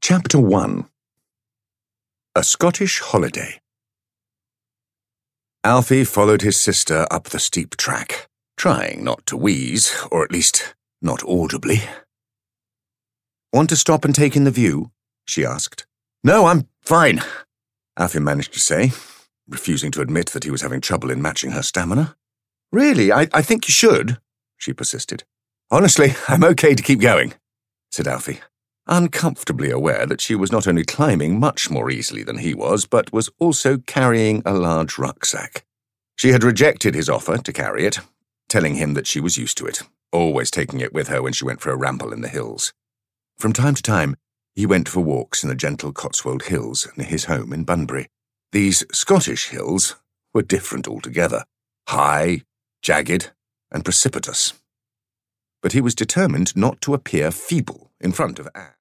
Chapter 1. A Scottish Holiday. Alfie followed his sister up the steep track, trying not to wheeze, or at least not audibly. "Want to stop and take in the view?" she asked. "No, I'm fine," Alfie managed to say, refusing to admit that he was having trouble in matching her stamina. "Really, I think you should," she persisted. "Honestly, I'm okay to keep going," said Alfie, uncomfortably aware that she was not only climbing much more easily than he was, but was also carrying a large rucksack. She had rejected his offer to carry it, telling him that she was used to it, always taking it with her when she went for a ramble in the hills. From time to time, he went for walks in the gentle Cotswold Hills near his home in Bunbury. These Scottish hills were different altogether, high, jagged, and precipitous. But he was determined not to appear feeble in front of Anne.